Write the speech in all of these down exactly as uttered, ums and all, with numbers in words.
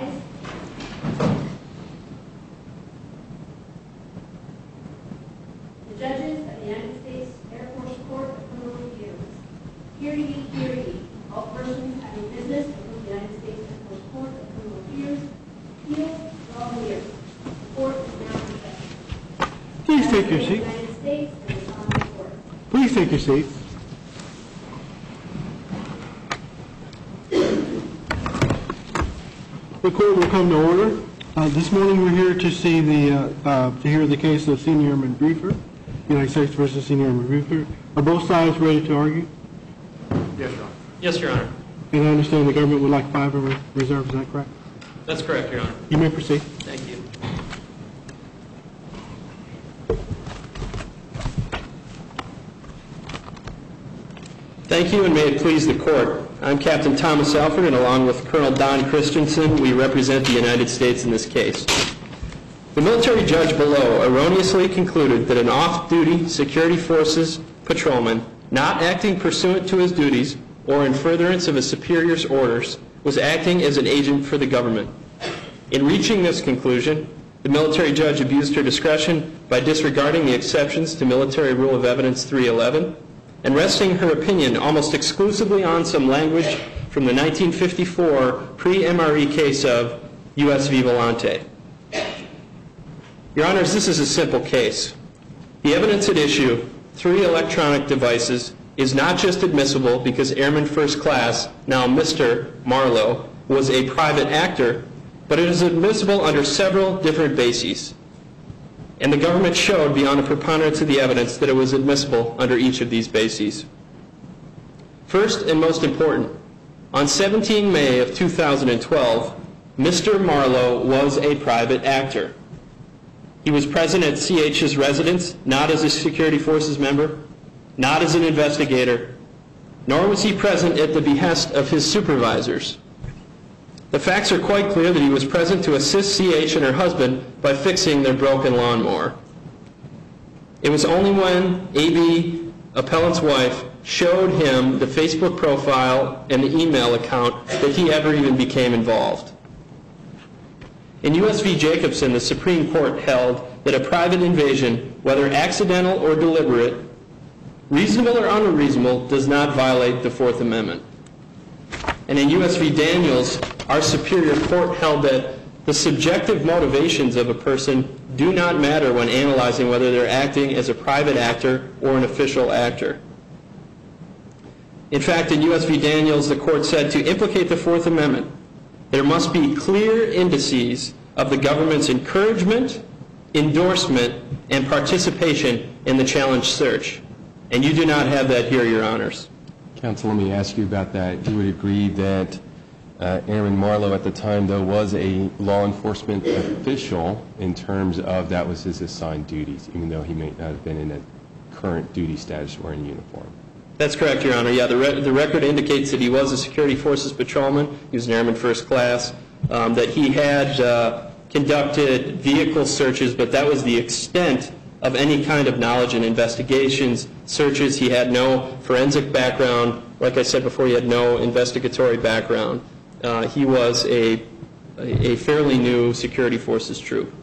rise. The judges of the United States Air Force Court of Criminal Appeals. Hear ye, hear ye. All persons having business before the United States Air Force Court of Criminal Appeals, appeal for all years. The court is now in session. Please take your seat. United States and the Honorable Court. Please take your seats. The court will come to order. Uh, this morning we're here to see the uh, uh, to hear the case of Senior Airman Briefer, United States versus Senior Airman Briefer. Are both sides ready to argue? Yes, Your Honor. Yes, Your Honor. And I understand the government would like five in re- reserve. Is that correct? That's correct, Your Honor. You may proceed. Thank you. Thank you, and may it please the Court. I'm Captain Thomas Alford, and along with Colonel Don Christensen, we represent the United States in this case. The military judge below erroneously concluded that an off-duty security forces patrolman, not acting pursuant to his duties or in furtherance of a superior's orders, was acting as an agent for the government. In reaching this conclusion, the military judge abused her discretion by disregarding the exceptions to Military Rule of Evidence three eleven and resting her opinion almost exclusively on some language from the nineteen fifty-four pre-M R E case of U S V Volante. Your Honors, this is a simple case. The evidence at issue, three electronic devices, is not just admissible because Airman First Class, now Mister Marlowe, was a private actor, but it is admissible under several different bases. And the government showed beyond a preponderance of the evidence that it was admissible under each of these bases. First and most important, on the seventeenth of May of two thousand twelve, Mister Marlowe was a private actor. He was present at C H's residence, not as a security forces member, not as an investigator, nor was he present at the behest of his supervisors. The facts are quite clear that he was present to assist C H and her husband by fixing their broken lawnmower. It was only when A B, appellant's wife, showed him the Facebook profile and the email account that he ever even became involved. In U S V Jacobson, the Supreme Court held that a private invasion, whether accidental or deliberate, reasonable or unreasonable, does not violate the Fourth Amendment. And in U S V Daniels, our Superior Court held that the subjective motivations of a person do not matter when analyzing whether they're acting as a private actor or an official actor. In fact, in U S V Daniels, the court said to implicate the Fourth Amendment, there must be clear indices of the government's encouragement, endorsement, and participation in the challenge search. And you do not have that here, Your Honors. Counsel, let me ask you about that. You would agree that uh, Airman Marlowe at the time, though, was a law enforcement official in terms of that was his assigned duties, even though he may not have been in a current duty status or in uniform? That's correct, Your Honor. Yeah, the, re- the record indicates that he was a security forces patrolman. He was an Airman First Class, um, that he had uh, conducted vehicle searches, but that was the extent of any kind of knowledge and investigations, searches. He had no forensic background. Like I said before, he had no investigatory background. Uh, he was a, a fairly new security forces troop.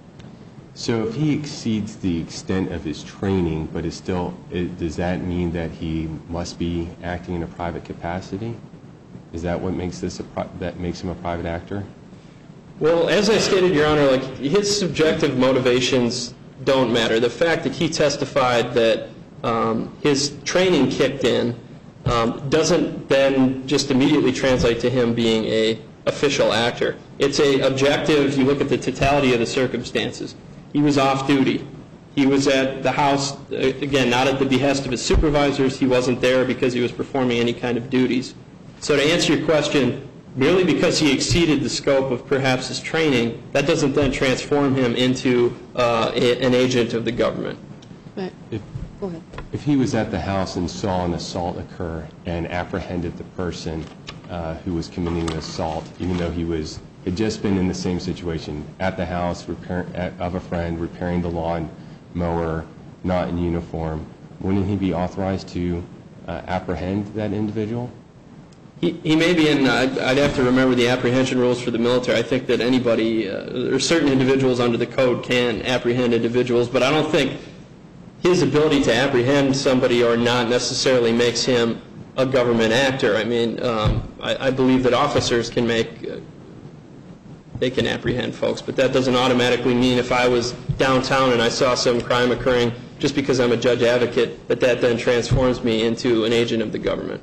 So if he exceeds the extent of his training, but is still, it, does that mean that he must be acting in a private capacity? Is that what makes this a pri- that makes him a private actor? Well, as I stated, Your Honor, like his subjective motivations don't matter. The fact that he testified that um, his training kicked in um, doesn't then just immediately translate to him being a official actor. It's a objective. You look at the totality of the circumstances. He was off duty. He was at the house, again, not at the behest of his supervisors. He wasn't there because he was performing any kind of duties. So to answer your question, merely because he exceeded the scope of perhaps his training, that doesn't then transform him into uh, a, an agent of the government. But, If, go ahead. if he was at the house and saw an assault occur and apprehended the person uh, who was committing the assault, even though he was had just been in the same situation at the house repair, at, of a friend, repairing the lawn mower, not in uniform, wouldn't he be authorized to uh, apprehend that individual? He, he may be in, I'd, I'd have to remember the apprehension rules for the military. I think that anybody, uh, or certain individuals under the code can apprehend individuals, but I don't think his ability to apprehend somebody or not necessarily makes him a government actor. I mean, um, I, I believe that officers can make, uh, they can apprehend folks, but that doesn't automatically mean if I was downtown and I saw some crime occurring just because I'm a judge advocate, that that then transforms me into an agent of the government.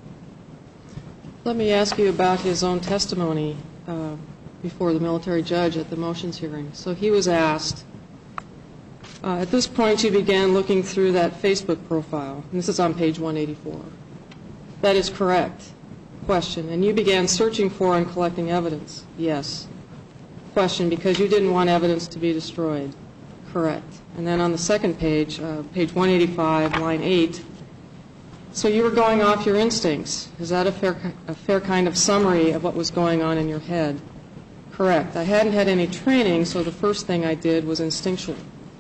Let me ask you about his own testimony uh, before the military judge at the motions hearing. So he was asked, uh, at this point you began looking through that Facebook profile, and this is on page one eighty-four. That is correct. Question, and you began searching for and collecting evidence? Yes. Question, because you didn't want evidence to be destroyed? Correct. And then on the second page, uh, page one eighty-five, line eight, so you were going off your instincts. Is that a fair, a fair kind of summary of what was going on in your head? Correct. I hadn't had any training, so the first thing I did was instinctual.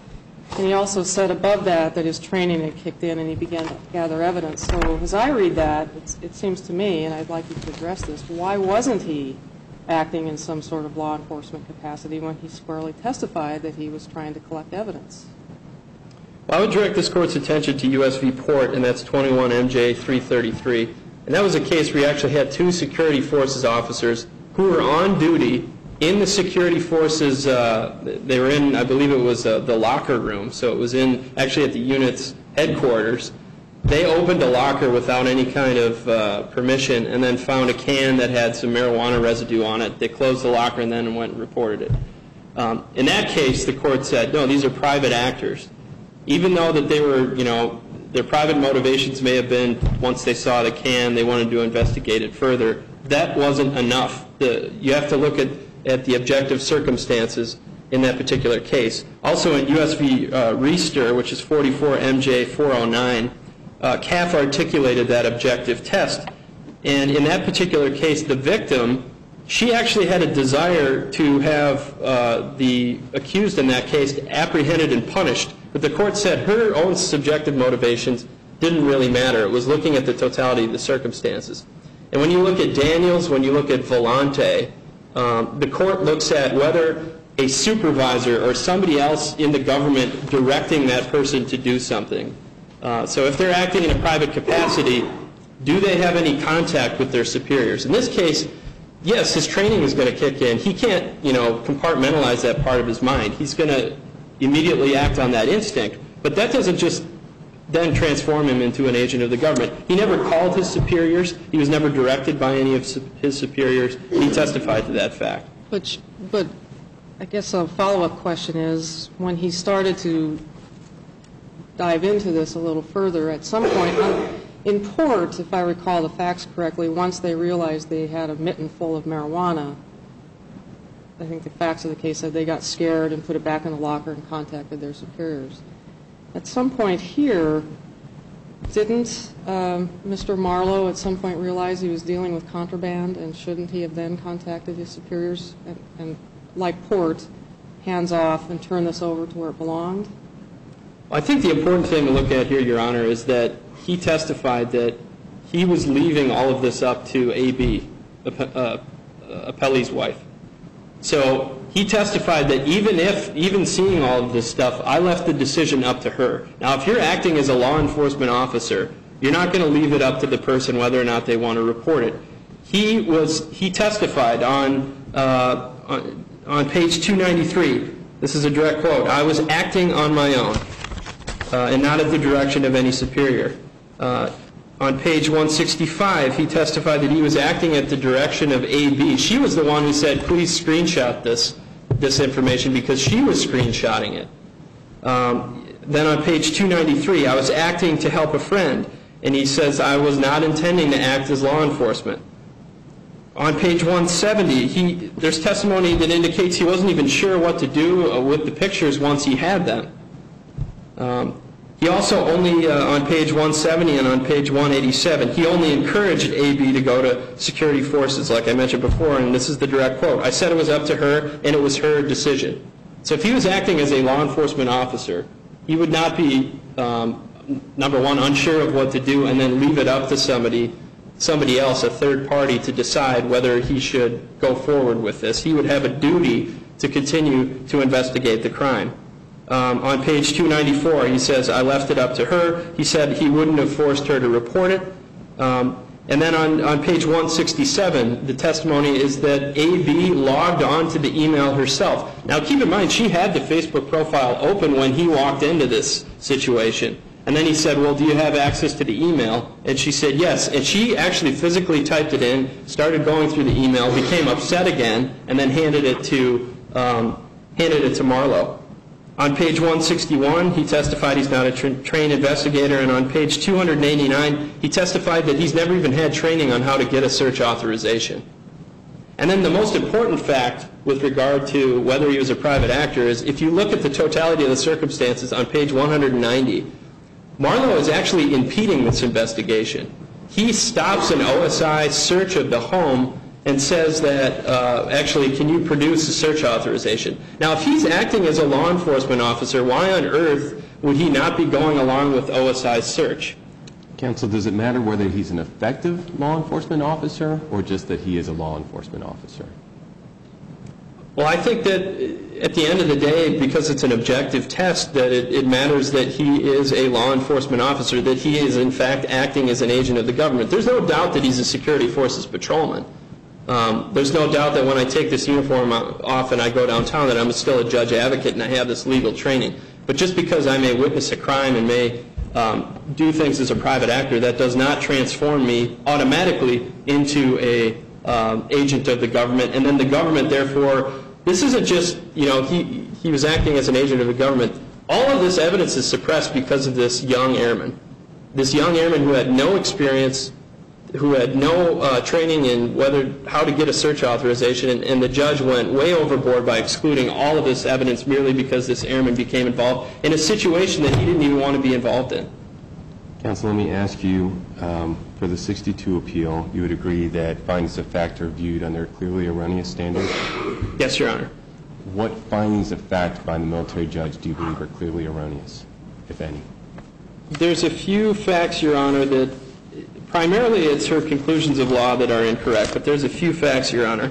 And he also said above that that his training had kicked in and he began to gather evidence. So as I read that, it's, it seems to me, and I'd like you to address this, why wasn't he acting in some sort of law enforcement capacity when he squarely testified that he was trying to collect evidence? Well, I would direct this Court's attention to U S v. Port, and that's twenty-one M J three thirty-three. And that was a case where you actually had two security forces officers who were on duty in the security forces. Uh, they were in, I believe it was uh, the locker room, so it was in actually at the unit's headquarters. They opened a locker without any kind of uh, permission and then found a can that had some marijuana residue on it. They closed the locker and then went and reported it. Um, in that case, the Court said, no, these are private actors. Even though that they were, you know, their private motivations may have been once they saw the can, they wanted to investigate it further. That wasn't enough. The, you have to look at, at the objective circumstances in that particular case. Also in U S v. Uh, Reister, which is forty-four M J four oh nine, uh, C A F articulated that objective test. And in that particular case, the victim, she actually had a desire to have uh, the accused in that case apprehended and punished. But the Court said her own subjective motivations didn't really matter. It was looking at the totality of the circumstances. And when you look at Daniels, when you look at Volante, um, the Court looks at whether a supervisor or somebody else in the government directing that person to do something. Uh, so if they're acting in a private capacity, do they have any contact with their superiors? In this case, yes, his training is going to kick in. He can't, you know, compartmentalize that part of his mind. He's going to immediately act on that instinct. But that doesn't just then transform him into an agent of the government. He never called his superiors. He was never directed by any of his superiors. He testified to that fact. But, but I guess a follow-up question is, when he started to dive into this a little further, at some point, in Port, if I recall the facts correctly, once they realized they had a mitten full of marijuana, I think the facts of the case said they got scared and put it back in the locker and contacted their superiors. At some point here, didn't um, Mister Marlowe at some point realize he was dealing with contraband, and shouldn't he have then contacted his superiors and, and like Port, hands off and turn this over to where it belonged? I think the important thing to look at here, Your Honor, is that he testified that he was leaving all of this up to A B, uh, Appellee's wife. So he testified that even if, even seeing all of this stuff, I left the decision up to her. Now, if you're acting as a law enforcement officer, you're not going to leave it up to the person whether or not they want to report it. He was, he testified on, uh, on, on page two ninety-three. This is a direct quote. I was acting on my own uh, and not at the direction of any superior. Uh, On page one sixty-five, he testified that he was acting at the direction of A B. She was the one who said, please screenshot this, this information, because she was screenshotting it. Um, then on page two ninety-three, I was acting to help a friend, and he says I was not intending to act as law enforcement. On page one seventy, he, there's testimony that indicates he wasn't even sure what to do with the pictures once he had them. Um, He also only, uh, on page one seventy and on page one eighty-seven, he only encouraged A B to go to security forces, like I mentioned before, and this is the direct quote. I said it was up to her, and it was her decision. So if he was acting as a law enforcement officer, he would not be, um, number one, unsure of what to do, and then leave it up to somebody somebody else, a third party, to decide whether he should go forward with this. He would have a duty to continue to investigate the crime. Um, on page two ninety-four, he says, I left it up to her. He said he wouldn't have forced her to report it. Um, and then on, on page one sixty-seven, the testimony is that A B logged on to the email herself. Now, keep in mind, she had the Facebook profile open when he walked into this situation. And then he said, well, do you have access to the email? And she said, yes. And she actually physically typed it in, started going through the email, became upset again, and then handed it to, um, handed it to Marlowe. On page one sixty-one, he testified he's not a tra- trained investigator. And on page two eighty-nine, he testified that he's never even had training on how to get a search authorization. And then the most important fact with regard to whether he was a private actor is if you look at the totality of the circumstances on page one ninety, Marlowe is actually impeding this investigation. He stops an O S I search of the home and says that, uh, actually, can you produce a search authorization? Now, if he's acting as a law enforcement officer, why on earth would he not be going along with O S I's search? Counsel, does it matter whether he's an effective law enforcement officer or just that he is a law enforcement officer? Well, I think that at the end of the day, because it's an objective test, that it, it matters that he is a law enforcement officer, that he is, in fact, acting as an agent of the government. There's no doubt that he's a security forces patrolman. Um, there's no doubt that when I take this uniform off and I go downtown that I'm still a judge advocate and I have this legal training. But just because I may witness a crime and may um, do things as a private actor, that does not transform me automatically into a um, agent of the government. And then the government, therefore, this isn't just, you know, he, he was acting as an agent of the government. All of this evidence is suppressed because of this young airman. This young airman who had no experience, who had no uh, training in whether how to get a search authorization, and, and the judge went way overboard by excluding all of this evidence merely because this airman became involved in a situation that he didn't even want to be involved in. Counsel, let me ask you, um, for the sixty-two appeal, you would agree that findings of fact are viewed under clearly erroneous standards? Yes, Your Honor. What findings of fact by the military judge do you believe are clearly erroneous, if any? There's a few facts, Your Honor, that primarily it's her conclusions of law that are incorrect, but there's a few facts, Your Honor.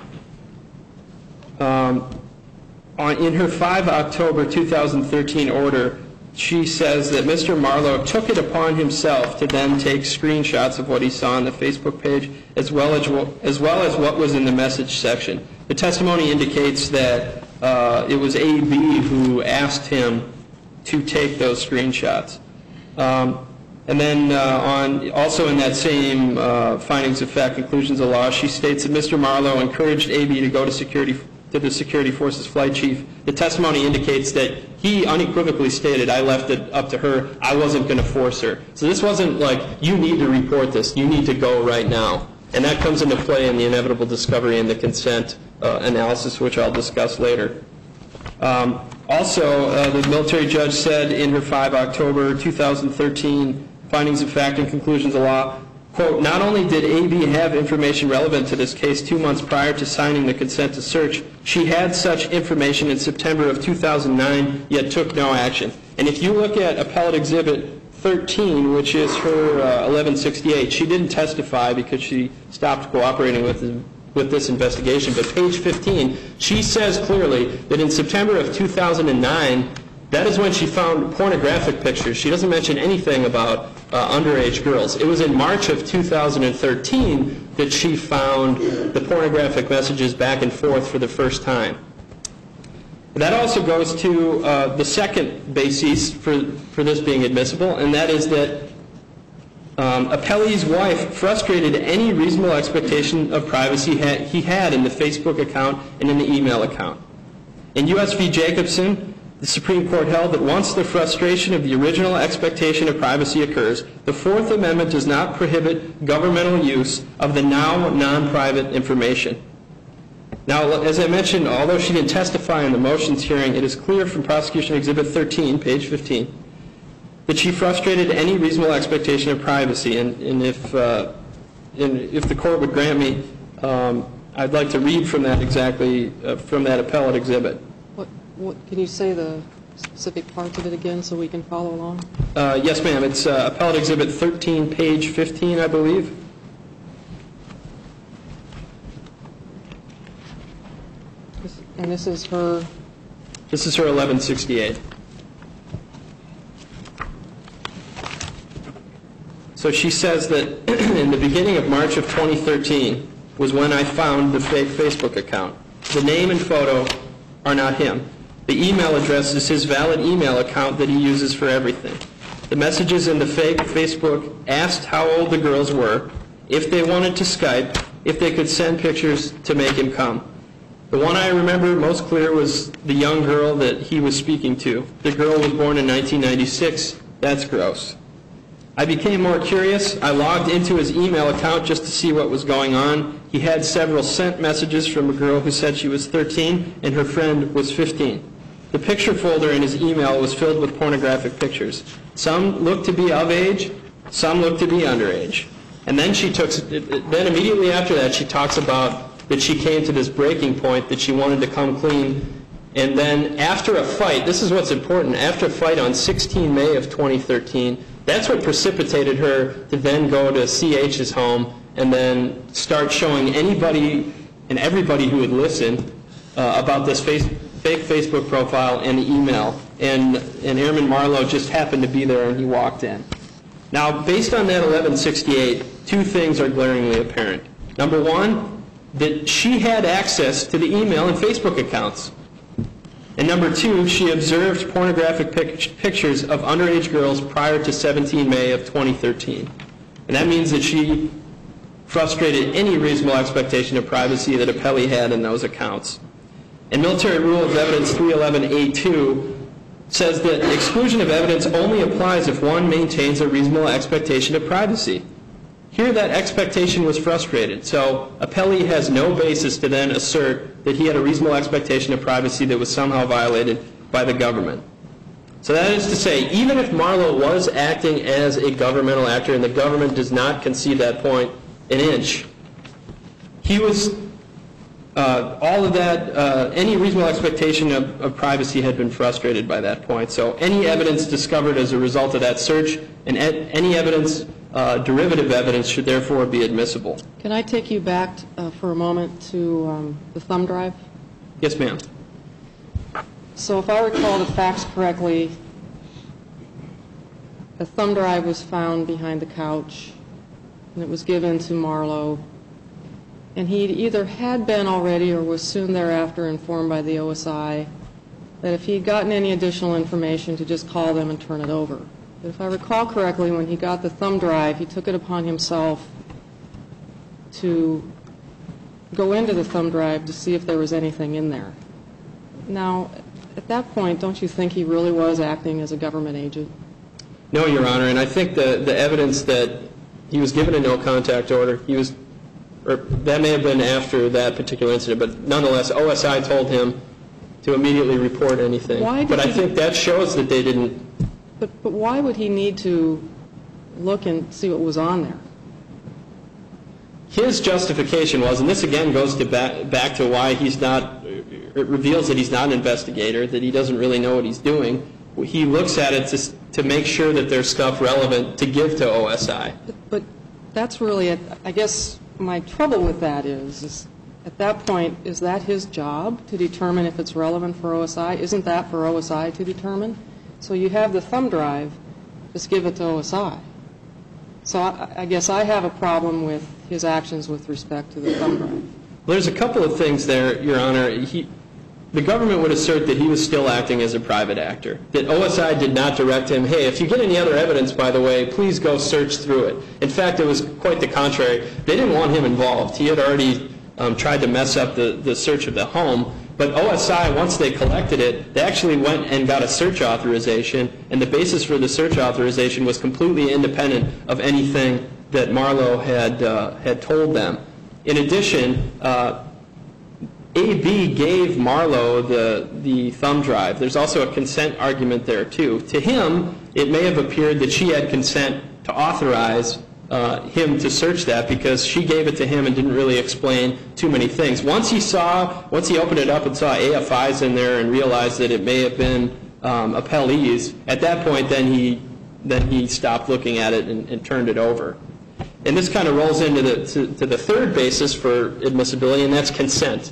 Um, on, in her five October two thousand thirteen order, she says that Mister Marlowe took it upon himself to then take screenshots of what he saw on the Facebook page, as well as, as, well as what was in the message section. The testimony indicates that uh, it was A B who asked him to take those screenshots. Um, And then uh, on, also in that same uh, findings of fact, conclusions of law, she states that Mister Marlowe encouraged A B to go to security to the security forces flight chief. The testimony indicates that he unequivocally stated, I left it up to her, I wasn't going to force her. So this wasn't like, you need to report this, you need to go right now. And that comes into play in the inevitable discovery and the consent uh, analysis, which I'll discuss later. Um, also, uh, the military judge said in her five October two thousand thirteen findings of fact and conclusions of law, quote, not only did A B have information relevant to this case two months prior to signing the consent to search, she had such information in September of two thousand nine, yet took no action. And if you look at Appellate Exhibit thirteen, which is her uh, eleven sixty-eight, she didn't testify because she stopped cooperating with the with this investigation, but page fifteen, she says clearly that in September of two thousand nine, that is when she found pornographic pictures. She doesn't mention anything about uh, underage girls. It was in March of two thousand thirteen that she found the pornographic messages back and forth for the first time. That also goes to uh, the second basis for, for this being admissible, and that is that Um, Appellee's wife frustrated any reasonable expectation of privacy ha- he had in the Facebook account and in the email account. In U S v Jacobson, the Supreme Court held that once the frustration of the original expectation of privacy occurs, the Fourth Amendment does not prohibit governmental use of the now non-private information. Now, as I mentioned, although she didn't testify in the motions hearing, it is clear from Prosecution Exhibit thirteen, page fifteen, that she frustrated any reasonable expectation of privacy. And, and, if, uh, and if the court would grant me, um, I'd like to read from that exactly, uh, from that appellate exhibit. What, what, can you say the specific parts of it again so we can follow along? Uh, yes, ma'am. It's uh, appellate exhibit thirteen, page fifteen, I believe. And this is her, This is her eleven sixty-eight. So she says that in the beginning of March of twenty thirteen was when I found the fake Facebook account. The name and photo are not him. The email address is his valid email account that he uses for everything. The messages in the fake Facebook asked how old the girls were, if they wanted to Skype, if they could send pictures to make him come. The one I remember most clear was the young girl that he was speaking to. The girl was born in nineteen ninety-six. That's gross. I became more curious. I logged into his email account just to see what was going on. He had several sent messages from a girl who said she was thirteen and her friend was fifteen. The picture folder in his email was filled with pornographic pictures. Some looked to be of age, some looked to be underage. And then she took, then immediately after that, she talks about that she came to this breaking point, that she wanted to come clean. And then after a fight, this is what's important, after a fight on the sixteenth of May of twenty thirteen, that's what precipitated her to then go to C H's home and then start showing anybody and everybody who would listen uh, about this face, fake Facebook profile and the email. And, and Airman Marlowe just happened to be there and he walked in. Now, based on that eleven sixty-eight, two things are glaringly apparent. Number one, that she had access to the email and Facebook accounts. And number two, she observed pornographic pic- pictures of underage girls prior to the seventeenth of May of twenty thirteen. And that means that she frustrated any reasonable expectation of privacy that Appelli had in those accounts. And Military Rule of Evidence three eleven A two says that exclusion of evidence only applies if one maintains a reasonable expectation of privacy. Here, that expectation was frustrated, so Appelli has no basis to then assert that he had a reasonable expectation of privacy that was somehow violated by the government. So that is to say, even if Marlowe was acting as a governmental actor, and the government does not concede that point an inch, he was, uh, all of that, uh, any reasonable expectation of, of privacy had been frustrated by that point. So any evidence discovered as a result of that search and ed- any evidence Uh, derivative evidence should therefore be admissible. can I take you back uh, for a moment to um, the thumb drive? Yes, ma'am. So if I recall the facts correctly, a thumb drive was found behind the couch, and it was given to Marlowe. And he either had been already or was soon thereafter informed by the O S I that if he had gotten any additional information to just call them and turn it over. But if I recall correctly, when he got the thumb drive, he took it upon himself to go into the thumb drive to see if there was anything in there. Now, at that point, don't you think he really was acting as a government agent? No, Your Honor, and I think the, the evidence that he was given a no-contact order, he was, or that may have been after that particular incident, but nonetheless, O S I told him to immediately report anything. Why did but I he- think that shows that they didn't. But, but why would he need to look and see what was on there? His justification was, and this again goes to back, back to why he's not, it reveals that he's not an investigator, that he doesn't really know what he's doing. He looks at it to, to make sure that there's stuff relevant to give to O S I. But, but that's really, a, I guess my trouble with that is, is, at that point, is that his job to determine if it's relevant for O S I? Isn't that for O S I to determine? So you have the thumb drive, just give it to O S I. So I, I guess I have a problem with his actions with respect to the thumb drive. Well, there's a couple of things there, Your Honor. He, the government would assert that he was still acting as a private actor, that O S I did not direct him, hey, if you get any other evidence, by the way, please go search through it. In fact, it was quite the contrary. They didn't want him involved. He had already um, tried to mess up the, the search of the home. But O S I, once they collected it, they actually went and got a search authorization, and the basis for the search authorization was completely independent of anything that Marlowe had, uh, had told them. In addition, uh, A B gave Marlowe the, the thumb drive. There's also a consent argument there, too. To him, it may have appeared that she had consent to authorize Uh, him to search that because she gave it to him and didn't really explain too many things. Once he saw, once he opened it up and saw A F Is in there and realized that it may have been um, appellees, at that point then he then he stopped looking at it and, and turned it over. And this kind of rolls into the to, to the third basis for admissibility, and that's consent.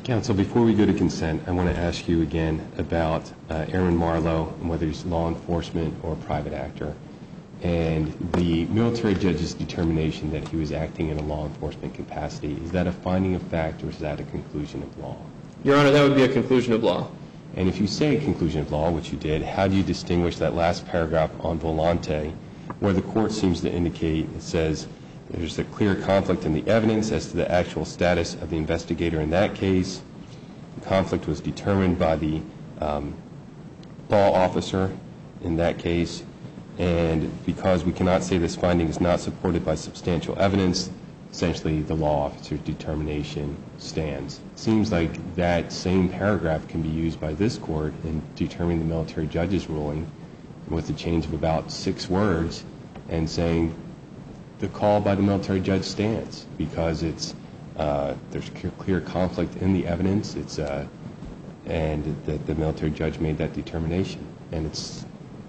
Counsel, before we go to consent, I want to ask you again about uh, Airman Marlowe and whether he's law enforcement or a private actor, and the military judge's determination that he was acting in a law enforcement capacity. Is that a finding of fact or is that a conclusion of law? Your Honor, that would be a conclusion of law. And if you say a conclusion of law, which you did, how do you distinguish that last paragraph on Volante where the court seems to indicate, it says, there's a clear conflict in the evidence as to the actual status of the investigator in that case. The conflict was determined by the um, law officer in that case. And because we cannot say this finding is not supported by substantial evidence, essentially the law officer's determination stands. It seems like that same paragraph can be used by this court in determining the military judge's ruling with a change of about six words and saying the call by the military judge stands because it's uh, there's clear conflict in the evidence. It's uh, and that the military judge made that determination, and it's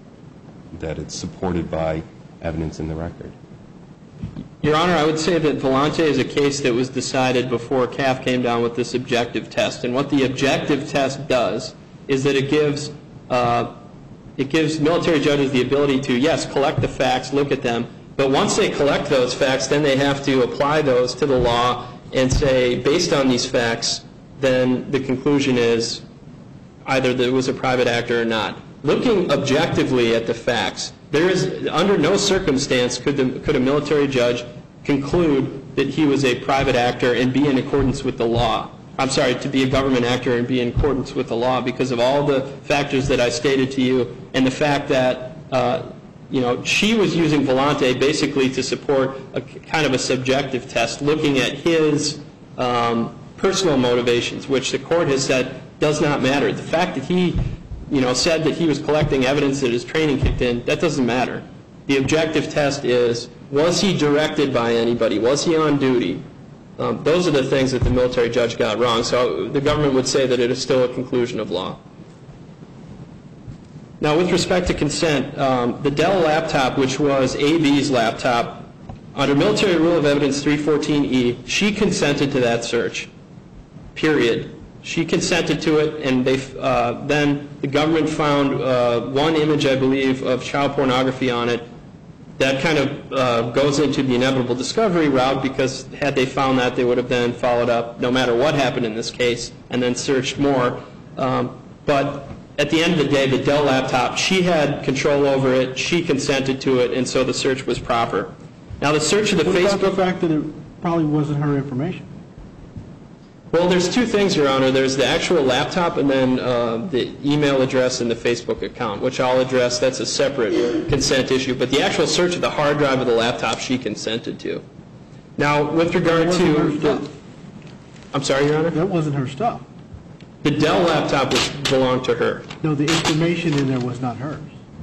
that it's supported by evidence in the record. Your Honor, I would say that Volante is a case that was decided before C A F came down with this objective test, and what the objective test does is that it gives uh, it gives military judges the ability to, yes, collect the facts, look at them. But once they collect those facts, then they have to apply those to the law and say, based on these facts, then the conclusion is either that it was a private actor or not. Looking objectively at the facts, there is, under no circumstance could, the, could a military judge conclude that he was a private actor and be in accordance with the law. I'm sorry, to be a government actor and be in accordance with the law because of all the factors that I stated to you and the fact that uh, you know, she was using Volante basically to support a kind of a subjective test, looking at his um, personal motivations, which the court has said does not matter. The fact that he, you know, said that he was collecting evidence that his training kicked in, that doesn't matter. The objective test is, was he directed by anybody? Was he on duty? Um, those are the things that the military judge got wrong. So the government would say that it is still a conclusion of law. Now, with respect to consent, um, the Dell laptop, which was A B's laptop, under Military Rule of Evidence three fourteen E, she consented to that search, period. She consented to it, and they, uh, then the government found uh, one image, I believe, of child pornography on it. That kind of uh, goes into the inevitable discovery route because had they found that, they would have then followed up, no matter what happened in this case, and then searched more. Um, but at the end of the day, the Dell laptop, she had control over it, she consented to it, and so the search was proper. Now, the search of the what Facebook... about the fact that it probably wasn't her information? Well, there's two things, Your Honor. There's the actual laptop and then uh, the email address and the Facebook account, which I'll address. That's a separate consent issue. But the actual search of the hard drive of the laptop, she consented to. Now, with regard to... The, I'm sorry, Your Honor? That wasn't her stuff. The Dell laptop was, belonged to her. No, the information in there was not hers.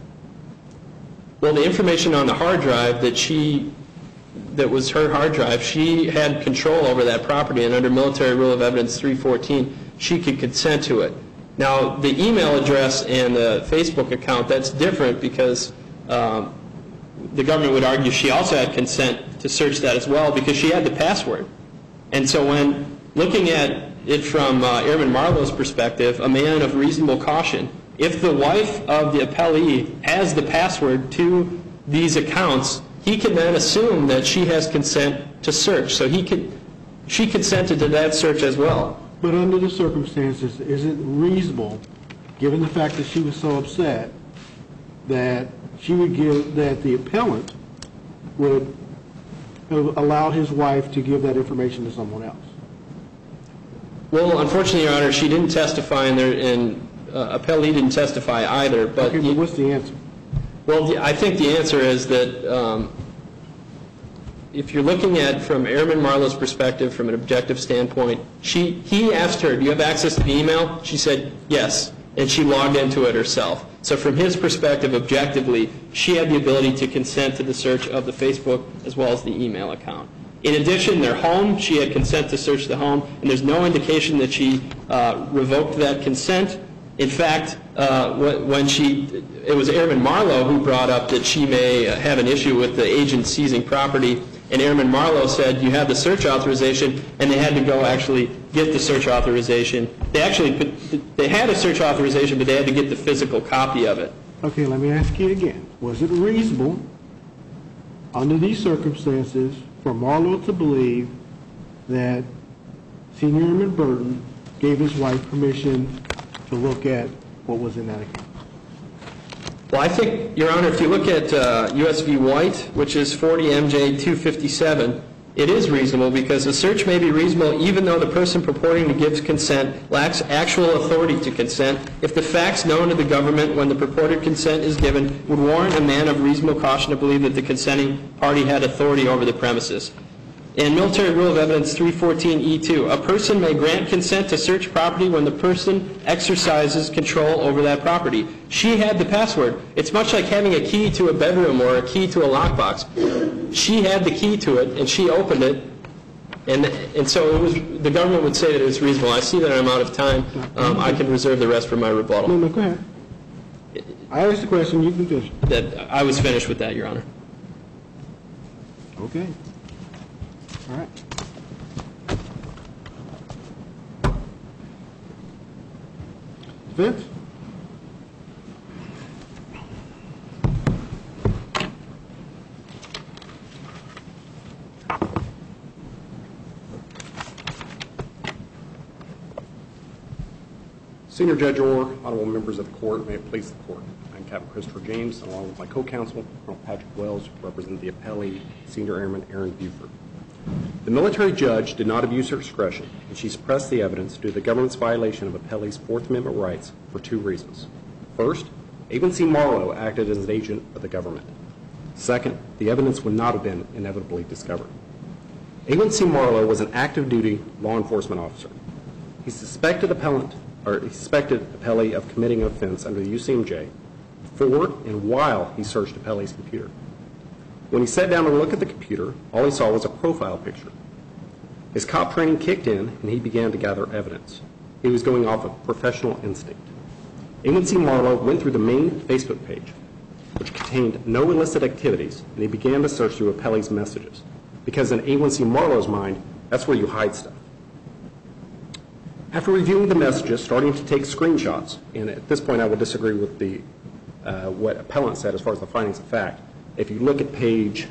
Well, the information on the hard drive that she... that was her hard drive, she had control over that property, and under Military Rule of Evidence three fourteen, she could consent to it. Now, the email address and the Facebook account, that's different because um, the government would argue she also had consent to search that as well because she had the password. And so when looking at it from uh, Airman Marlowe's perspective, a man of reasonable caution, if the wife of the appellee has the password to these accounts, he can then assume that she has consent to search. So he could, she consented to that search as well. But under the circumstances, is it reasonable, given the fact that she was so upset, that she would give, that the appellant would have allowed his wife to give that information to someone else? Well, unfortunately, Your Honor, she didn't testify, and, there, and uh, appellee didn't testify either. But, okay, but what's the answer? Well, the, I think the answer is that um, if you're looking at from Airman Marlowe's perspective, from an objective standpoint, she, he asked her, do you have access to the email? She said, yes, and she logged into it herself. So from his perspective, objectively, she had the ability to consent to the search of the Facebook as well as the email account. In addition, their home, she had consent to search the home, and there's no indication that she uh, revoked that consent. In fact, uh, when she, it was Airman Marlowe who brought up that she may have an issue with the agent seizing property, and Airman Marlowe said, you have the search authorization, and they had to go actually get the search authorization. They actually, put, they had a search authorization, but they had to get the physical copy of it. Okay, let me ask you again. Was it reasonable, under these circumstances, for Marlowe to believe that Senior Airman Burton gave his wife permission to look at what was in that account? Well, I think, Your Honor, if you look at uh, U S v. White, which is forty M J two fifty-seven, it is reasonable because a search may be reasonable even though the person purporting to give consent lacks actual authority to consent if the facts known to the government when the purported consent is given would warrant a man of reasonable caution to believe that the consenting party had authority over the premises. In Military Rule of Evidence three fourteen E two, a person may grant consent to search property when the person exercises control over that property. She had the password. It's much like having a key to a bedroom or a key to a lockbox. She had the key to it, and she opened it, and and so it was. The government would say that it was reasonable. I see that I'm out of time. Um, I can reserve the rest for my rebuttal. No, no, go ahead. I asked the question. You can finish. That I was finished with that, Your Honor. Okay. All right. Vince? Senior Judge Orr, honorable members of the court, may it please the court. I'm Captain Christopher James, along with my co-counsel, Colonel Patrick Wells, represent the appellee, Senior Airman Aaron Buford. The military judge did not abuse her discretion, and she suppressed the evidence due to the government's violation of appellee's Fourth Amendment rights for two reasons. First, Avon C. Marlowe acted as an agent of the government. Second, the evidence would not have been inevitably discovered. Avon C. Marlowe was an active-duty law enforcement officer. He suspected appellant, or he suspected appellee of committing an offense under the U C M J before and while he searched appellee's computer. When he sat down to look at the computer, all he saw was a profile picture. His cop training kicked in, and he began to gather evidence. He was going off of professional instinct. Avon C. Marlowe went through the main Facebook page, which contained no illicit activities, and he began to search through appellee's messages, because in Avon C. Marlowe's mind, that's where you hide stuff. After reviewing the messages, starting to take screenshots, and at this point I would disagree with the uh, what appellant said as far as the findings of fact. If you look at page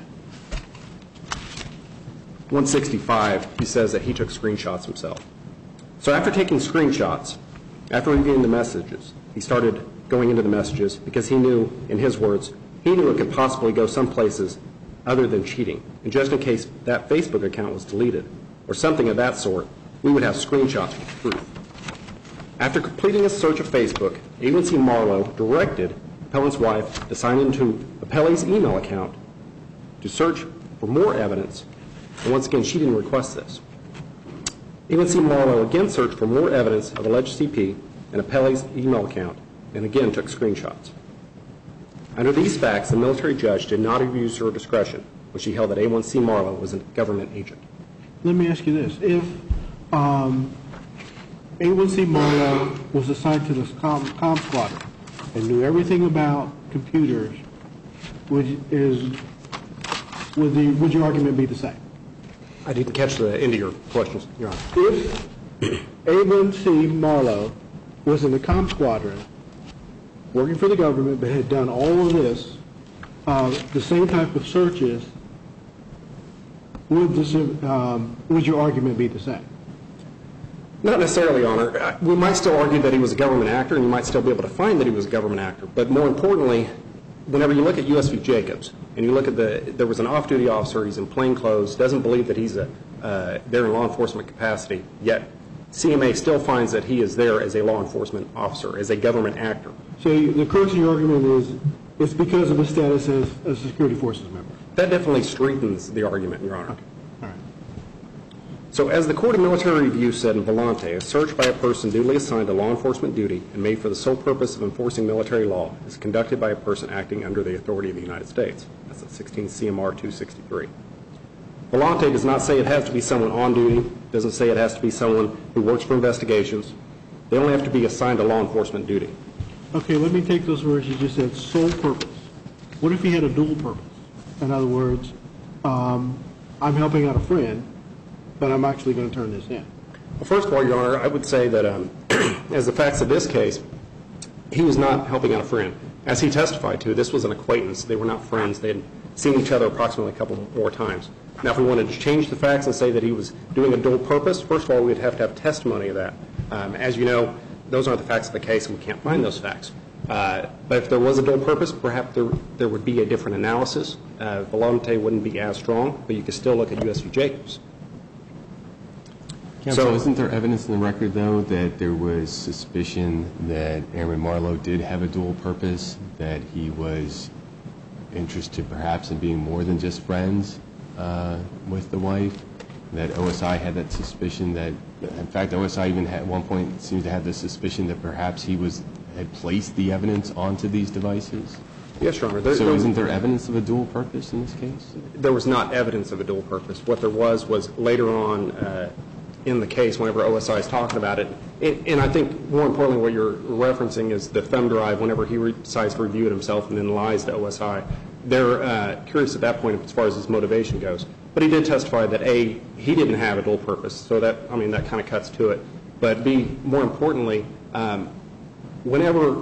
one sixty-five, he says that he took screenshots himself. So after taking screenshots, after reviewing the messages, he started going into the messages because he knew, in his words, he knew it could possibly go some places other than cheating. And just in case that Facebook account was deleted or something of that sort, we would have screenshots with proof. After completing a search of Facebook, Avon C. Marlowe directed appellant's wife to sign into appellee's email account to search for more evidence, and once again, she didn't request this. Avon C. Marlowe again searched for more evidence of alleged C P in appellee's email account, and again took screenshots. Under these facts, the military judge did not abuse her discretion when she held that Avon C. Marlowe was a government agent. Let me ask you this. If um, Avon C. Marlowe was assigned to this com, com squadron and knew everything about computers, would, is, would, the, would your argument be the same? I didn't catch the end of your question, Your Honor. If Avon C. Marlowe was in the com squadron, working for the government, but had done all of this, uh, the same type of searches, would, this, um, would your argument be the same? Not necessarily, Your Honor. We might still argue that he was a government actor, and you might still be able to find that he was a government actor. But more importantly, whenever you look at U S v. Jacobs, and you look at the, there was an off-duty officer, he's in plain clothes, doesn't believe that he's a, uh, there in law enforcement capacity, yet C M A still finds that he is there as a law enforcement officer, as a government actor. So you, the crux of your argument is it's because of his status as a security forces member? That definitely strengthens the argument, Your Honor. Okay. All right. So as the Court of Military Review said in Volante, a search by a person duly assigned to law enforcement duty and made for the sole purpose of enforcing military law is conducted by a person acting under the authority of the United States. That's at sixteen C M R two sixty-three. Volante does not say it has to be someone on duty, doesn't say it has to be someone who works for investigations. They only have to be assigned to law enforcement duty. Okay, let me take those words you just said, sole purpose. What if he had a dual purpose? In other words, um, I'm helping out a friend, but I'm actually going to turn this in. Well, first of all, Your Honor, I would say that um, as the facts of this case, he was not helping out a friend. As he testified to, this was an acquaintance. They were not friends. They had seen each other approximately a couple more times. Now, if we wanted to change the facts and say that he was doing a dual purpose, first of all, we'd have to have testimony of that. Um, as you know, those aren't the facts of the case, and we can't find those facts. Uh, but if there was a dual purpose, perhaps there, there would be a different analysis. Uh, Volonte wouldn't be as strong, but you could still look at U S V Jacobs. Counsel, So- isn't there evidence in the record, though, that there was suspicion that Airman Marlowe did have a dual purpose, that he was interested perhaps in being more than just friends uh, with the wife, that O S I had that suspicion that, in fact, O S I even at one point seemed to have the suspicion that perhaps he was had placed the evidence onto these devices? Yes, Your Honor. There, So there, isn't there evidence of a dual purpose in this case? there was not evidence of a dual purpose. What there was was later on uh, in the case, whenever O S I is talking about it, and, and I think more importantly what you're referencing is the thumb drive, whenever he re- decides to review it himself and then lies to O S I. They're uh, curious at that point as far as his motivation goes. But he did testify that, A, he didn't have a dual purpose, so that, I mean, that kind of cuts to it. But B, more importantly, um, whenever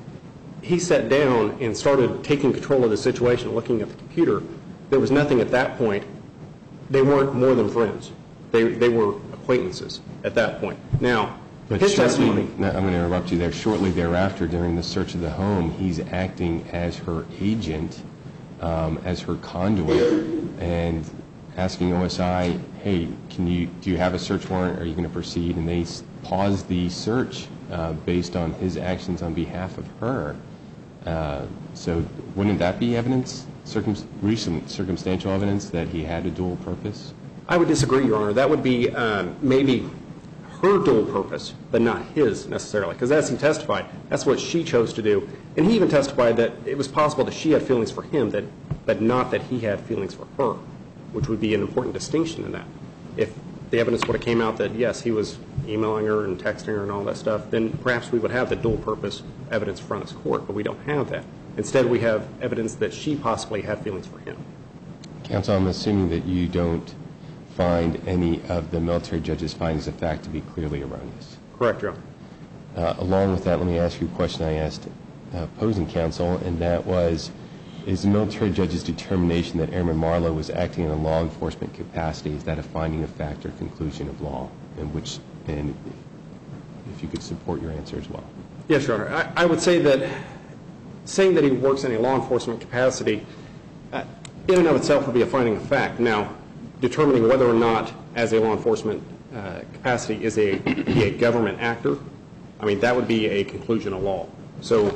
he sat down and started taking control of the situation, looking at the computer, there was nothing at that point. They weren't more than friends. They, they were acquaintances at that point. Now, But his shortly, testimony... no, I'm going to interrupt you there. Shortly thereafter, during the search of the home, he's acting as her agent, um, as her conduit, and asking O S I, hey, can you, do you have a search warrant? Are you going to proceed? And they s- pause the search uh, based on his actions on behalf of her. Uh, so wouldn't that be evidence, circum- recent circumstantial evidence that he had a dual purpose? I would disagree, Your Honor. That would be um, maybe her dual purpose, but not his necessarily. Because as he testified, that's what she chose to do. And he even testified that it was possible that she had feelings for him, that, but not that he had feelings for her, which would be an important distinction in that. If the evidence would have came out that, yes, he was emailing her and texting her and all that stuff, then perhaps we would have the dual purpose evidence in front of this court, but we don't have that. Instead, we have evidence that she possibly had feelings for him. Counsel, I'm assuming that you don't find any of the military judge's findings of fact to be clearly erroneous. Correct, Your Honor. Uh, along with that, let me ask you a question I asked uh, opposing counsel, and that was, is the military judge's determination that Airman Marlowe was acting in a law enforcement capacity, is that a finding of fact or conclusion of law? And which, and if you could support your answer as well. Yes, Your Honor. I, I would say that saying that he works in a law enforcement capacity uh, in and of itself would be a finding of fact. Now, determining whether or not as a law enforcement uh, capacity is a, be a government actor, I mean, that would be a conclusion of law. So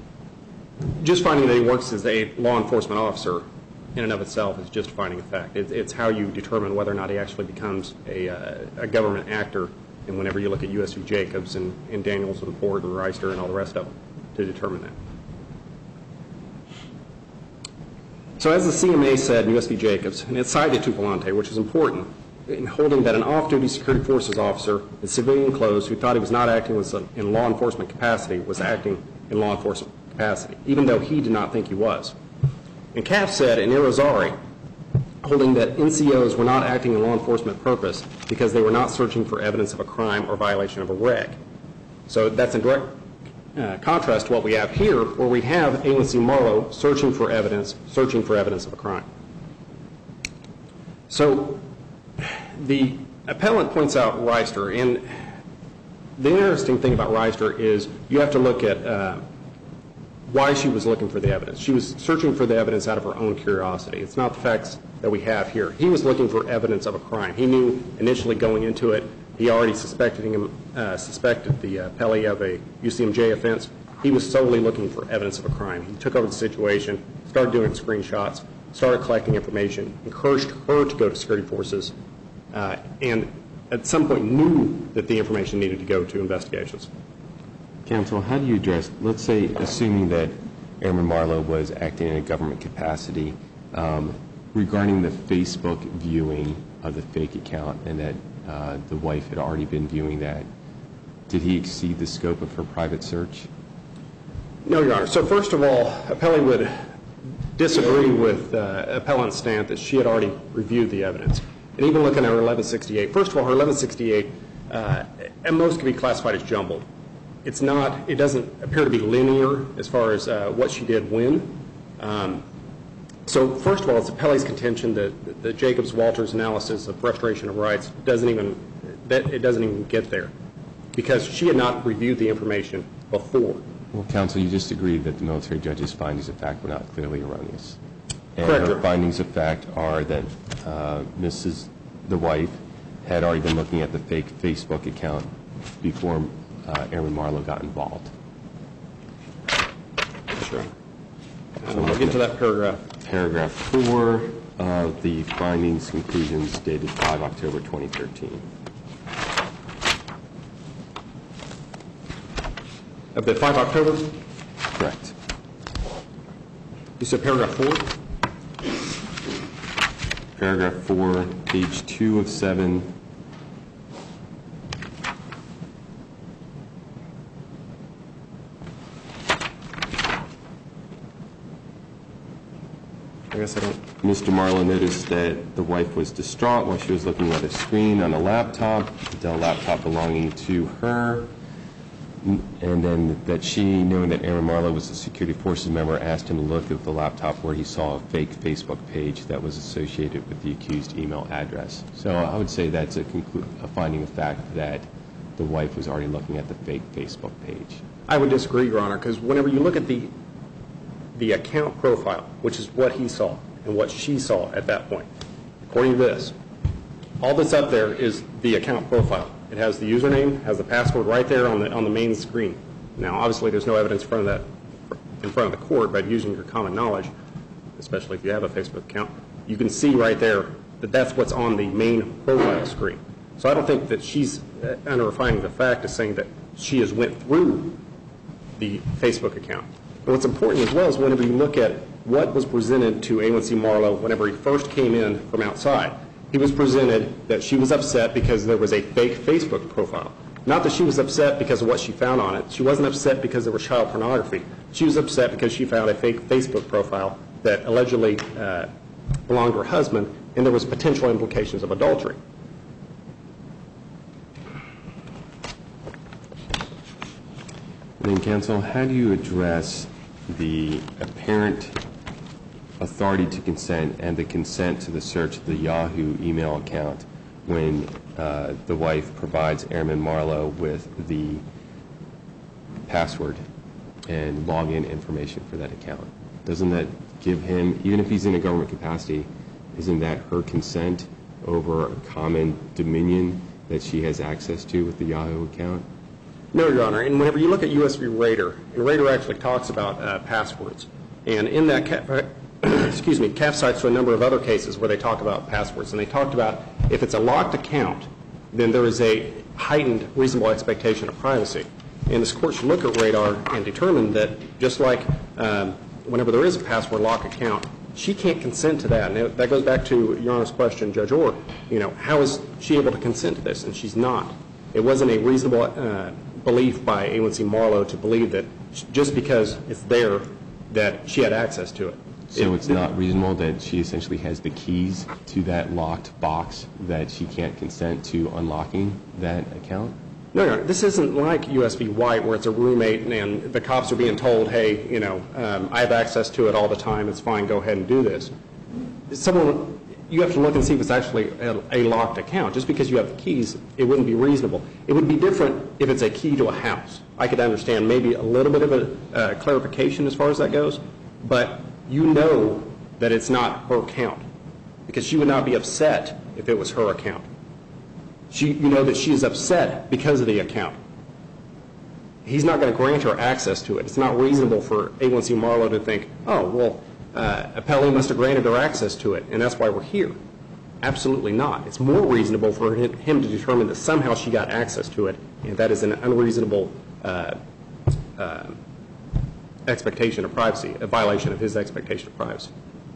just finding that he works as a law enforcement officer in and of itself is just finding a fact. It, it's how you determine whether or not he actually becomes a, uh, a government actor, and whenever you look at U S V Jacobs and, and Daniels and Ford and Reister and all the rest of them to determine that. So as the C M A said in U S V Jacobs, and it cited to Volonte, which is important, in holding that an off-duty security forces officer in civilian clothes who thought he was not acting in law enforcement capacity was acting in law enforcement capacity, even though he did not think he was. And Caff said in Irizarry, holding that N C Os were not acting in law enforcement purpose because they were not searching for evidence of a crime or violation of a reg. So that's in direct uh, contrast to what we have here, where we have Aylin C. Marlowe searching for evidence, searching for evidence of a crime. So the appellant points out Reister, and the interesting thing about Reister is you have to look at uh, why she was looking for the evidence. She was searching for the evidence out of her own curiosity. It's not the facts that we have here. He was looking for evidence of a crime. He knew initially going into it, he already suspected him, uh, suspected the uh, appellee of a U C M J offense. He was solely looking for evidence of a crime. He took over the situation, started doing screenshots, started collecting information, encouraged her to go to security forces, uh, and at some point knew that the information needed to go to investigations. Counsel, how do you address, let's say, assuming that Airman Marlowe was acting in a government capacity, um, regarding the Facebook viewing of the fake account and that uh, the wife had already been viewing that, did he exceed the scope of her private search? No, Your Honor. So first of all, appellee would disagree with uh, appellant's stand that she had already reviewed the evidence. And even looking at her eleven sixty-eight, first of all, her eleven sixty-eight uh, at most can be classified as jumbled. It's not, it doesn't appear to be linear as far as uh, what she did when. Um, so first of all, it's appellee's contention that the Jacobs-Walters analysis of restoration of rights doesn't even, that it doesn't even get there because she had not reviewed the information before. Well, counsel, you just agreed that the military judge's findings of fact were not clearly erroneous. And Correct. her findings of fact are that uh, Missus the wife had already been looking at the fake Facebook account before uh, Airman Marlowe got involved. Sure. And we'll get to that paragraph. Paragraph four of the findings conclusions dated five October twenty thirteen. Of the five October? Correct. You said paragraph four? Paragraph four, page two of seven. I guess I don't. Mister Marlowe noticed that the wife was distraught while she was looking at a screen on a laptop, the laptop belonging to her, and then that she, knowing that Aaron Marlowe was a security forces member, asked him to look at the laptop where he saw a fake Facebook page that was associated with the accused email address. So I would say that's a, conclu- a finding of fact that the wife was already looking at the fake Facebook page. I would disagree, Your Honor, because whenever you look at the the account profile, which is what he saw and what she saw at that point, according to this, all that's up there is the account profile. It has the username, has the password right there on the on the main screen. Now, obviously, there's no evidence in front of that in front of the court, but using your common knowledge, especially if you have a Facebook account, you can see right there that that's what's on the main profile screen. So I don't think that she's uh, under finding the fact is saying that she has went through the Facebook account. But what's important as well is whenever you look at what was presented to A one C Marlowe whenever he first came in from outside, he was presented that she was upset because there was a fake Facebook profile. Not that she was upset because of what she found on it. She wasn't upset because there was child pornography. She was upset because she found a fake Facebook profile that allegedly uh, belonged to her husband, and there was potential implications of adultery. And then, counsel, how do you address the apparent authority to consent and the consent to the search of the Yahoo email account when uh, the wife provides Airman Marlowe with the password and login information for that account? Doesn't that give him, even if he's in a government capacity, isn't that her consent over a common dominion that she has access to with the Yahoo account? No, Your Honor. And whenever you look at U S v. Rader, and Rader actually talks about uh, passwords. And in that, C A F, excuse me, C A F cites to a number of other cases where they talk about passwords. And they talked about if it's a locked account, then there is a heightened reasonable expectation of privacy. And this Court should look at Radar and determine that just like um, whenever there is a password lock account, she can't consent to that. And that goes back to Your Honor's question, Judge Orr, you know, how is she able to consent to this? And she's not. It wasn't a reasonable uh, belief by A one C Marlowe to believe that just because it's there that she had access to it. So it, it's not reasonable that she essentially has the keys to that locked box that she can't consent to unlocking that account? No, no, this isn't like U S v. White where it's a roommate and the cops are being told, hey, you know, um, I have access to it all the time, it's fine, go ahead and do this. Someone, you have to look and see if it's actually a, a locked account. Just because you have the keys, it wouldn't be reasonable. It would be different if it's a key to a house. I could understand maybe a little bit of a uh, clarification as far as that goes, but you know that it's not her account because she would not be upset if it was her account. She, you know that she is upset because of the account. He's not going to grant her access to it. It's not reasonable for A one C Marlowe to think, oh, well, uh, appellee must have granted her access to it, and that's why we're here. Absolutely not. It's more reasonable for him to determine that somehow she got access to it, and that is an unreasonable uh, uh, expectation of privacy, a violation of his expectation of privacy.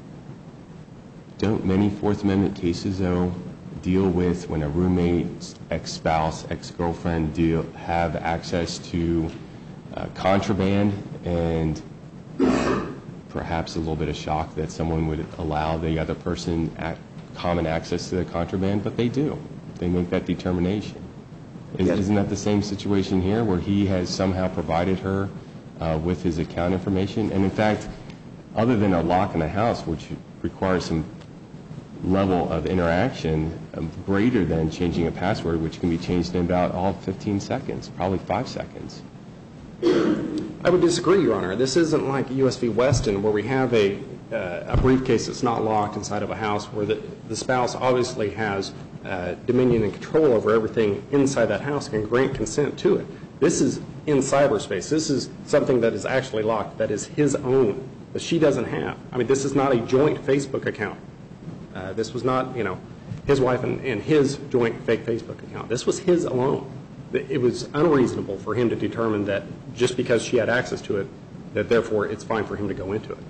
Don't many Fourth Amendment cases, though, deal with when a roommate, ex-spouse, ex-girlfriend deal, have access to uh, contraband and perhaps a little bit of shock that someone would allow the other person ac- common access to the contraband, but they do. They make that determination. Is, Yes. Isn't that the same situation here, where he has somehow provided her uh, with his account information? And in fact, other than a lock in the house, which requires some level of interaction um, greater than changing a password, which can be changed in about all fifteen seconds, probably five seconds. I would disagree, Your Honor. This isn't like U S v. Weston, where we have a, uh, a briefcase that's not locked inside of a house, where the, the spouse obviously has uh, dominion and control over everything inside that house and can grant consent to it. This is in cyberspace. This is something that is actually locked, that is his own, that she doesn't have. I mean, this is not a joint Facebook account. Uh, this was not, you know, his wife and, and his joint fake Facebook account. This was his alone. It was unreasonable for him to determine that just because she had access to it, that therefore it's fine for him to go into it.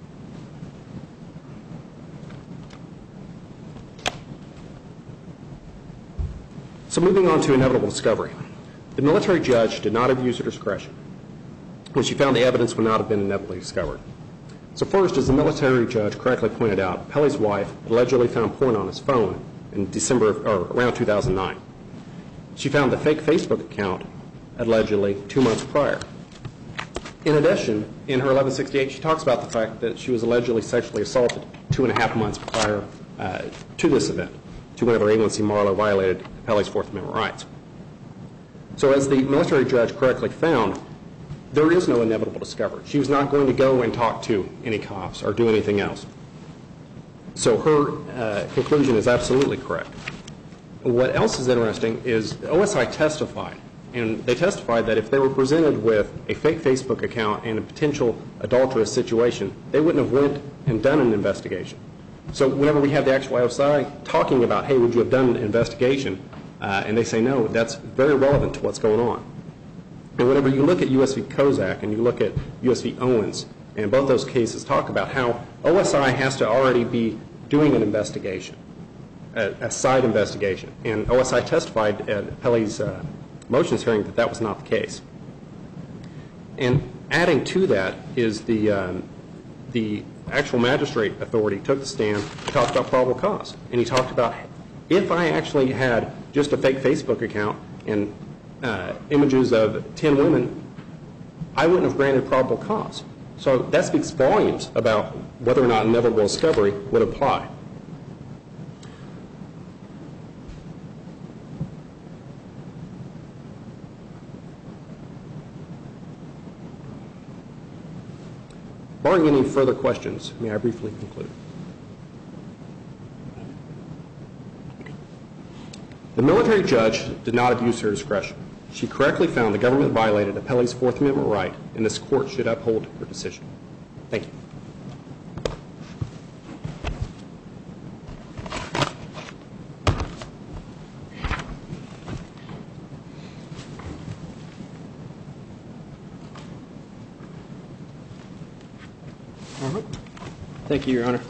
So moving on to inevitable discovery. The military judge did not abuse her discretion when she found the evidence would not have been inevitably discovered. So first, as the military judge correctly pointed out, Pele's wife allegedly found porn on his phone in December, or around two thousand nine. She found the fake Facebook account allegedly two months prior. In addition, in her eleven sixty-eight, she talks about the fact that she was allegedly sexually assaulted two and a half months prior uh, to this event, to whenever A one C Marlowe violated Pele's Fourth Amendment rights. So as the military judge correctly found, there is no inevitable discovery. She was not going to go and talk to any cops or do anything else. So her uh, conclusion is absolutely correct. What else is interesting is O S I testified, and they testified that if they were presented with a fake Facebook account and a potential adulterous situation, they wouldn't have went and done an investigation. So whenever we have the actual O S I talking about, hey, would you have done an investigation, uh, and they say no, that's very relevant to what's going on. And whenever you look at U S v. Kozak and you look at U S v. Owens, and both those cases talk about how O S I has to already be doing an investigation, a, a side investigation. And O S I testified at Pele's uh, motions hearing that that was not the case. And adding to that is the, um, the actual magistrate authority took the stand, talked about probable cause. And he talked about, if I actually had just a fake Facebook account and Uh, images of ten women, I wouldn't have granted probable cause. So that speaks volumes about whether or not inevitable discovery would apply. Barring any further questions, may I briefly conclude? The military judge did not abuse her discretion. She correctly found the government violated Pele's Fourth Amendment right, and this court should uphold her decision. Thank you. Thank you, Your Honor.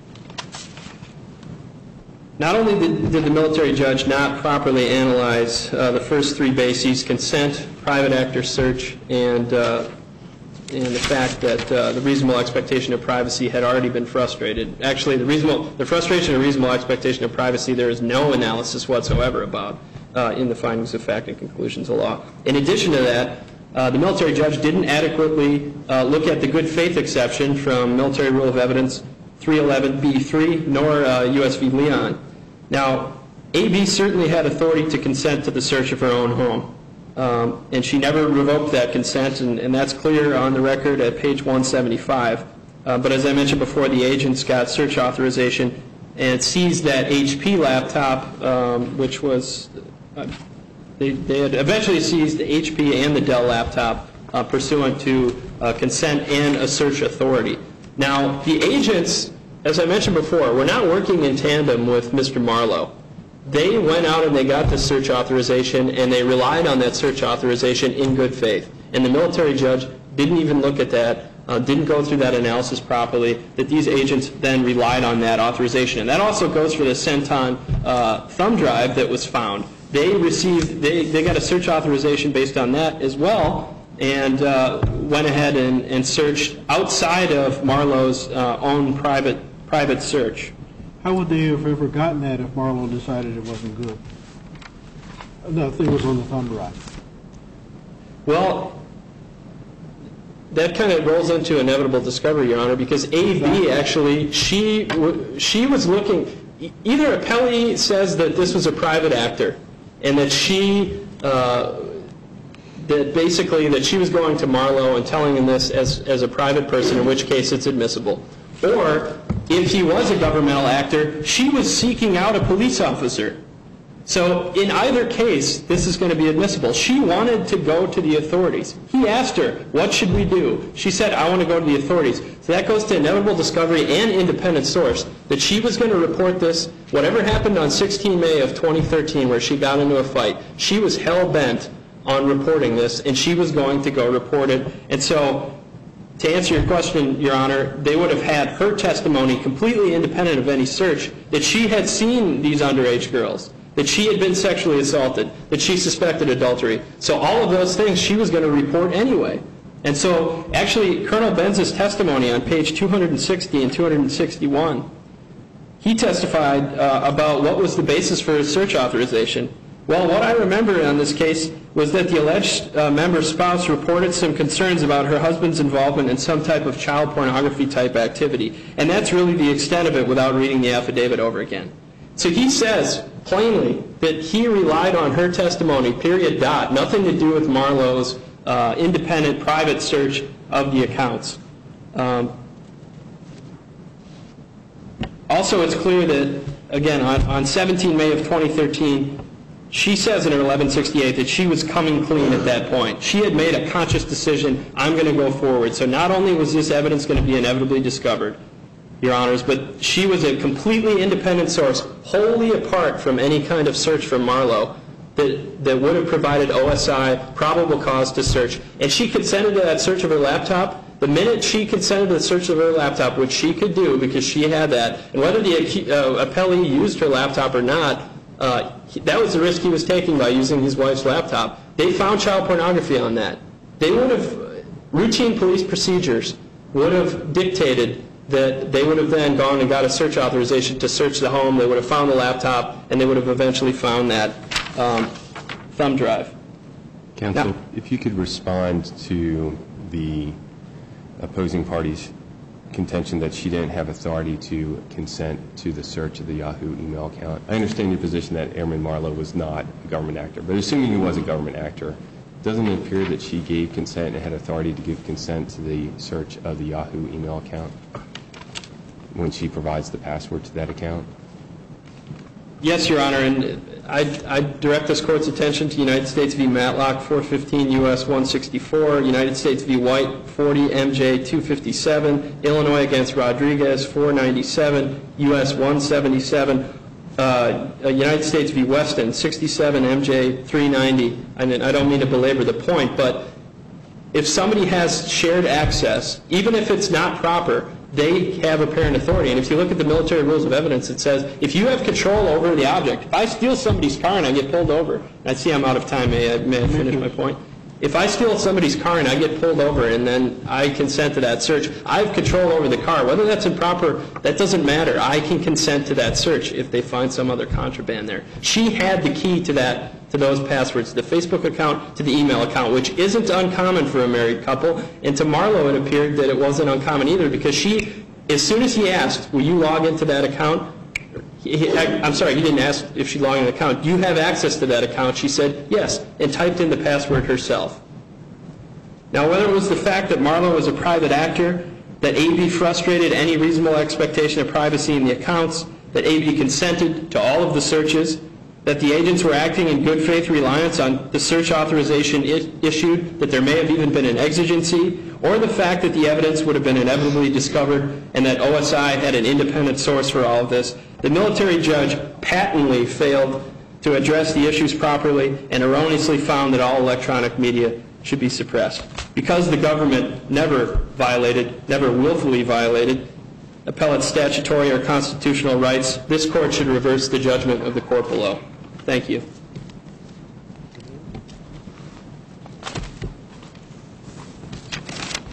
Not only did, did the military judge not properly analyze uh, the first three bases, consent, private actor search, and, uh, and the fact that uh, the reasonable expectation of privacy had already been frustrated. Actually, the, reasonable, the frustration of reasonable expectation of privacy there is no analysis whatsoever about uh, in the findings of fact and conclusions of law. In addition to that, uh, the military judge didn't adequately uh, look at the good faith exception from Military Rule of Evidence three eleven B three, nor uh, U S v. Leon. Now, A B certainly had authority to consent to the search of her own home, um, and she never revoked that consent, and, and that's clear on the record at page one seventy-five. Uh, but as I mentioned before, the agents got search authorization and seized that H P laptop, um, which was, uh, they, they had eventually seized the H P and the Dell laptop uh, pursuant to uh, consent and a search authority. Now, the agents, as I mentioned before, were not working in tandem with Mister Marlowe. They went out and they got the search authorization, and they relied on that search authorization in good faith. And the military judge didn't even look at that, uh, didn't go through that analysis properly, that these agents then relied on that authorization. And that also goes for the Centon uh, thumb drive that was found. They received, they, they got a search authorization based on that as well, and uh, went ahead and, and searched outside of Marlowe's uh, own private private search. How would they have ever gotten that if Marlowe decided it wasn't good? The thing was on the thumb drive. Well, that kind of rolls into inevitable discovery, Your Honor, because A B actually, she w- she was looking, e- either appellee says that this was a private actor and that she, uh, that basically that she was going to Marlowe and telling him this as, as a private person, in which case it's admissible. Or, if he was a governmental actor, she was seeking out a police officer. So in either case, this is going to be admissible. She wanted to go to the authorities. He asked her, what should we do? She said, I want to go to the authorities. So that goes to inevitable discovery and independent source, that she was going to report this, whatever happened on the sixteenth of May of twenty thirteen where she got into a fight, she was hell-bent on reporting this, and she was going to go report it. And so, to answer your question, Your Honor, they would have had her testimony completely independent of any search, that she had seen these underage girls, that she had been sexually assaulted, that she suspected adultery. So all of those things she was going to report anyway. And so actually Colonel Benz's testimony on page two hundred sixty and two hundred sixty-one, he testified uh, about what was the basis for his search authorization. Well, what I remember on this case was that the alleged uh, member's spouse reported some concerns about her husband's involvement in some type of child pornography type activity. And that's really the extent of it without reading the affidavit over again. So he says plainly that he relied on her testimony, period, dot, nothing to do with Marlowe's uh, independent private search of the accounts. Um, also, it's clear that, again, on, on the seventeenth of May of twenty thirteen, she says in her eleven sixty-eight that she was coming clean at that point. She had made a conscious decision, I'm going to go forward. So not only was this evidence going to be inevitably discovered, Your Honors, but she was a completely independent source, wholly apart from any kind of search from Marlowe, that, that would have provided O S I probable cause to search. And she consented to that search of her laptop. The minute she consented to the search of her laptop, which she could do because she had that, and whether the uh, appellee used her laptop or not, uh, he, that was the risk he was taking by using his wife's laptop. They found child pornography on that. They would have, routine police procedures would have dictated that they would have then gone and got a search authorization to search the home. They would have found the laptop, and they would have eventually found that um, thumb drive. Counsel, Now, if you could respond to the opposing party's contention that she didn't have authority to consent to the search of the Yahoo email account. I understand your position that Airman Marlowe was not a government actor, but assuming he was a government actor, doesn't it appear that she gave consent and had authority to give consent to the search of the Yahoo email account when she provides the password to that account? Yes, Your Honor, and I, I direct this Court's attention to United States v. Matlock, four fifteen U S one sixty-four, United States v. White, forty M J two fifty-seven, Illinois against Rodriguez, four ninety-seven U S one seventy-seven, uh, United States v. Weston, sixty-seven M J three ninety. I mean, I don't mean to belabor the point, but if somebody has shared access, even if it's not proper, they have apparent authority. And if you look at the military rules of evidence, it says if you have control over the object, if I steal somebody's car and I get pulled over, and I see I'm out of time, may I, may I finish my point? If I steal somebody's car and I get pulled over and then I consent to that search, I have control over the car. Whether that's improper, that doesn't matter. I can consent to that search if they find some other contraband there. She had the key to that, to those passwords, the Facebook account to the email account, which isn't uncommon for a married couple. And to Marlowe, it appeared that it wasn't uncommon either, because she, as soon as he asked, will you log into that account? He, he, I'm sorry, he didn't ask if she logged in an account. Do you have access to that account? She said yes, and typed in the password herself. Now, whether it was the fact that Marlowe was a private actor, that A B frustrated any reasonable expectation of privacy in the accounts, that A B consented to all of the searches, that the agents were acting in good faith reliance on the search authorization I- issued, that there may have even been an exigency, or the fact that the evidence would have been inevitably discovered and that O S I had an independent source for all of this, the military judge patently failed to address the issues properly and erroneously found that all electronic media should be suppressed. Because the government never violated, never willfully violated appellate statutory or constitutional rights, this Court should reverse the judgment of the Court below. Thank you.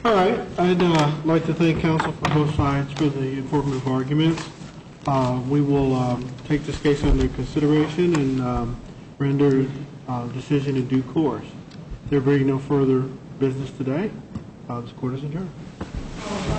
All right, I'd uh, like to thank counsel for both sides for the informative arguments. Uh, We will um, take this case under consideration and um, render a decision in due course. There being no further business today, uh, this court is adjourned.